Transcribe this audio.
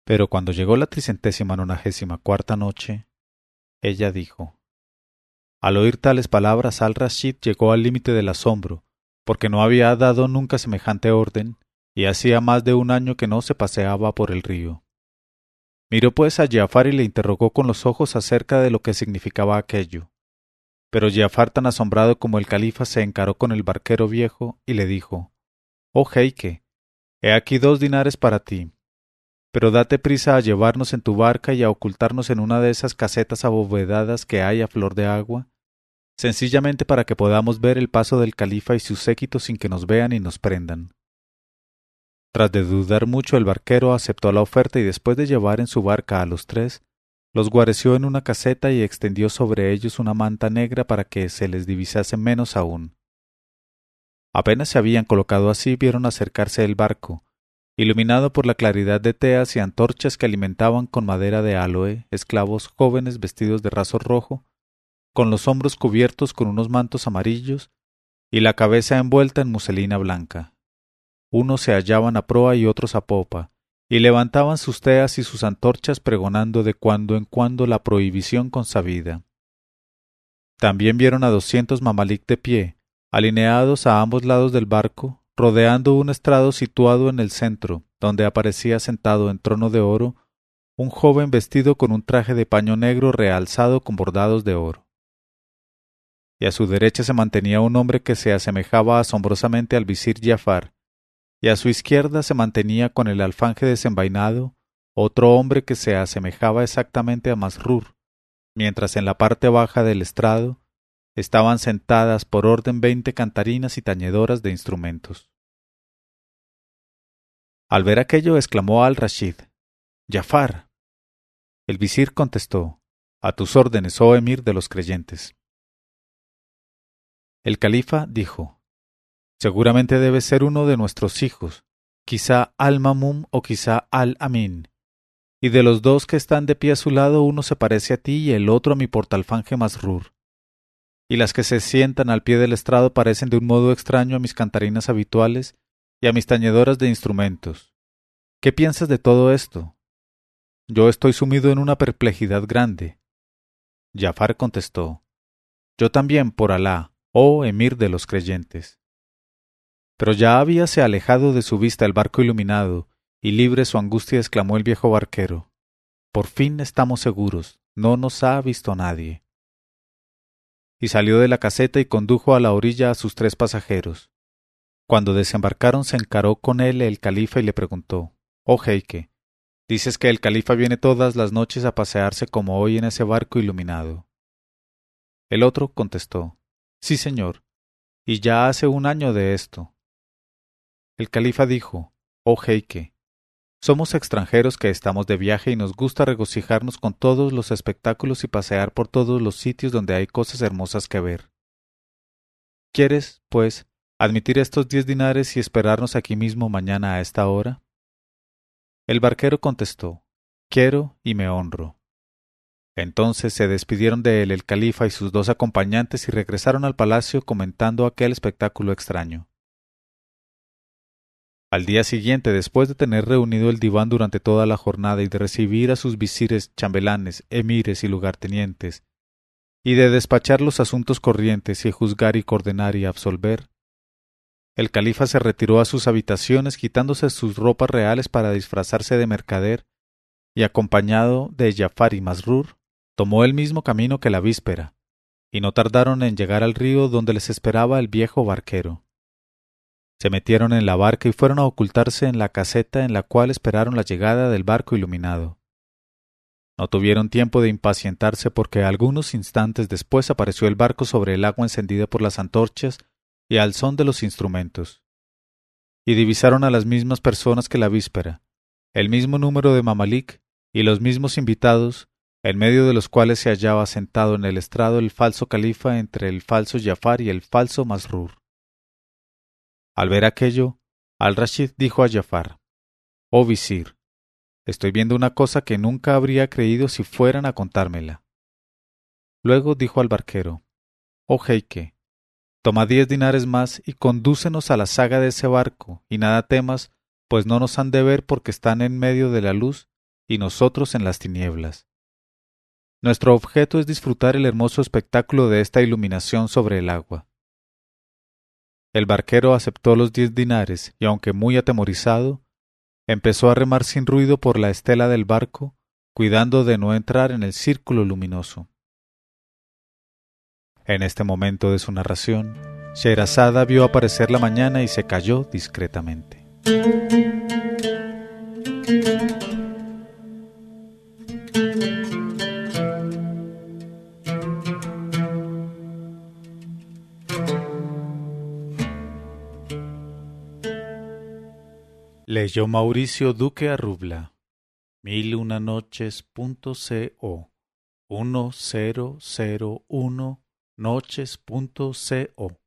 Pero cuando llegó la 394ª noche, ella dijo: Al oír tales palabras, Al-Rashid llegó al límite del asombro, porque no había dado nunca semejante orden, y hacía más de un año que no se paseaba por el río. Miró pues a Giafar y le interrogó con los ojos acerca de lo que significaba aquello. Pero Giafar, tan asombrado como el califa, se encaró con el barquero viejo y le dijo: Oh jeique, he aquí 2 dinares para ti, pero date prisa a llevarnos en tu barca y a ocultarnos en una de esas casetas abovedadas que hay a flor de agua, sencillamente para que podamos ver el paso del califa y su séquito sin que nos vean y nos prendan. Tras de dudar mucho, el barquero aceptó la oferta y después de llevar en su barca a los 3, los guareció en una caseta y extendió sobre ellos una manta negra para que se les divisase menos aún. Apenas se habían colocado así, vieron acercarse el barco, iluminado por la claridad de teas y antorchas que alimentaban con madera de áloe, esclavos jóvenes vestidos de raso rojo, con los hombros cubiertos con unos mantos amarillos y la cabeza envuelta en muselina blanca. Unos se hallaban a proa y otros a popa, y levantaban sus teas y sus antorchas pregonando de cuando en cuando la prohibición consabida. También vieron a 200 mamalik de pie, alineados a ambos lados del barco, rodeando un estrado situado en el centro, donde aparecía sentado en trono de oro un joven vestido con un traje de paño negro realzado con bordados de oro. Y a su derecha se mantenía un hombre que se asemejaba asombrosamente al visir Giafar, y a su izquierda se mantenía con el alfanje desenvainado otro hombre que se asemejaba exactamente a Masrur, mientras en la parte baja del estrado estaban sentadas por orden 20 cantarinas y tañedoras de instrumentos. Al ver aquello exclamó Al-Rashid: «¡Giafar!». El visir contestó: «A tus órdenes, oh emir de los creyentes». El califa dijo: «Seguramente debe ser uno de nuestros hijos, quizá Al-Mamum o quizá Al-Amin, y de los 2 que están de pie a su lado, uno se parece a ti y el otro a mi portalfanje Masrur. Y las que se sientan al pie del estrado parecen de un modo extraño a mis cantarinas habituales y a mis tañedoras de instrumentos. ¿Qué piensas de todo esto?». «Yo estoy sumido en una perplejidad grande». Giafar contestó: «Yo también, por Alá, oh emir de los creyentes». Pero ya habíase alejado de su vista el barco iluminado, y libre su angustia exclamó el viejo barquero: «Por fin estamos seguros, no nos ha visto nadie». Y salió de la caseta y condujo a la orilla a sus 3 pasajeros. Cuando desembarcaron se encaró con él el califa y le preguntó: «Oh jeique, dices que el califa viene todas las noches a pasearse como hoy en ese barco iluminado». El otro contestó: «Sí, señor, y ya hace un año de esto». El califa dijo: «Oh jeique, somos extranjeros que estamos de viaje y nos gusta regocijarnos con todos los espectáculos y pasear por todos los sitios donde hay cosas hermosas que ver. ¿Quieres, pues, admitir estos 10 dinares y esperarnos aquí mismo mañana a esta hora?». El barquero contestó: «Quiero y me honro». Entonces se despidieron de él el califa y sus 2 acompañantes y regresaron al palacio comentando aquel espectáculo extraño. Al día siguiente, después de tener reunido el diván durante toda la jornada y de recibir a sus visires, chambelanes, emires y lugartenientes, y de despachar los asuntos corrientes y juzgar y condenar y absolver, el califa se retiró a sus habitaciones quitándose sus ropas reales para disfrazarse de mercader y, acompañado de Giafar y Masrur, tomó el mismo camino que la víspera, y no tardaron en llegar al río donde les esperaba el viejo barquero. Se metieron en la barca y fueron a ocultarse en la caseta en la cual esperaron la llegada del barco iluminado. No tuvieron tiempo de impacientarse porque algunos instantes después apareció el barco sobre el agua encendida por las antorchas y al son de los instrumentos. Y divisaron a las mismas personas que la víspera, el mismo número de mamalik y los mismos invitados, en medio de los cuales se hallaba sentado en el estrado el falso califa entre el falso Giafar y el falso Masrur. Al ver aquello, Al-Rashid dijo a Giafar: «Oh visir, estoy viendo una cosa que nunca habría creído si fueran a contármela». Luego dijo al barquero: «Oh jeique, toma 10 dinares más y condúcenos a la zaga de ese barco, y nada temas, pues no nos han de ver porque están en medio de la luz, y nosotros en las tinieblas. Nuestro objeto es disfrutar el hermoso espectáculo de esta iluminación sobre el agua. El barquero aceptó los 10 dinares y, aunque muy atemorizado, empezó a remar sin ruido por la estela del barco, cuidando de no entrar en el círculo luminoso. En este momento de su narración, Sherazada vio aparecer la mañana y se calló discretamente. Leyó Mauricio Duque Arrubla, 1001noches.co 1001noches.co